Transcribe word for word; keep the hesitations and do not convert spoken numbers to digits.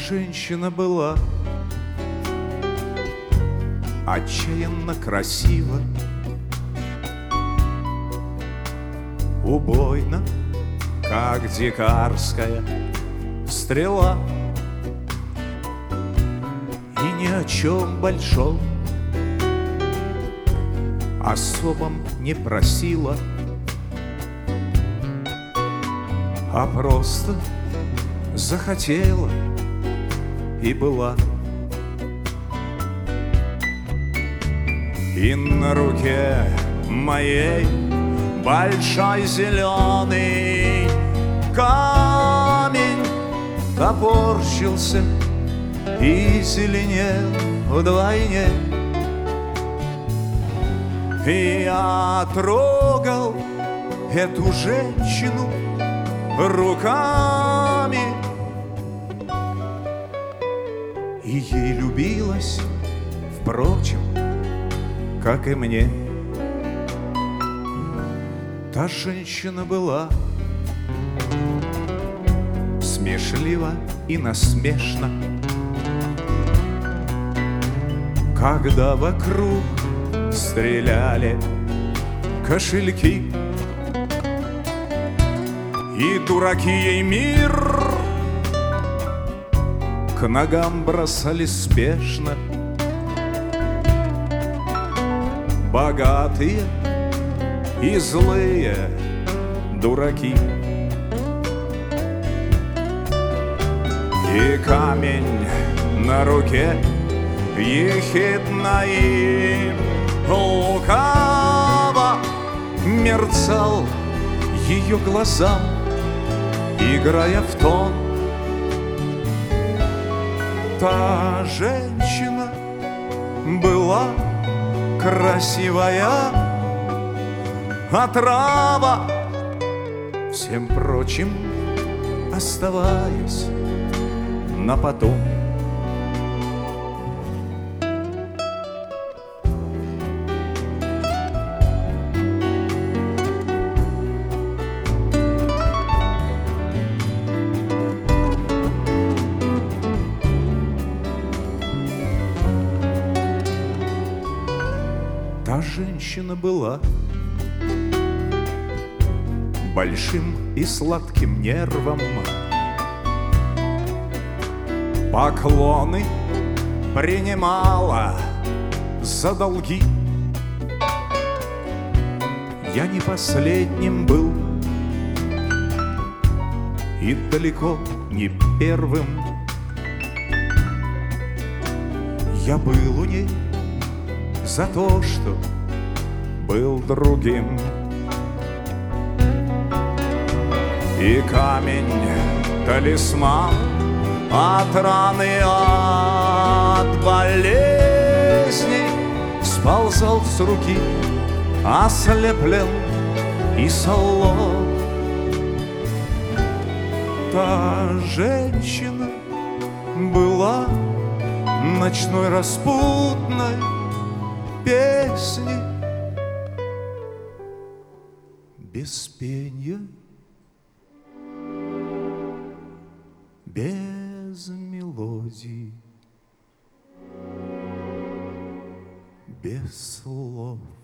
женщина была отчаянно красива, убойна, как дикарская стрела, и ни о чем большом особом не просила, а просто захотела и была. И на руке моей большой зеленый камень топорщился и зеленел вдвойне. И я трогал эту женщину руками, и ей любилось, впрочем, как и мне. Та женщина была смешлива и насмешна, когда вокруг стреляли кошельки, и дураки ей мир к ногам бросали спешно. Богатые и злые дураки. И камень на руке ехидно и лукаво мерцал ее глазам, играя в тон. Та женщина была красивая отрава, всем прочим оставаясь на потом. Та женщина была большим и сладким нервом, поклоны принимала за долги. Я не последним был и далеко не первым. Я был у ней за то, что был другим. И камень талисман от раны, от болезни сползал с руки, ослеплен и солон. Та женщина была ночной распутной песни без пенья, без мелодий, без слов.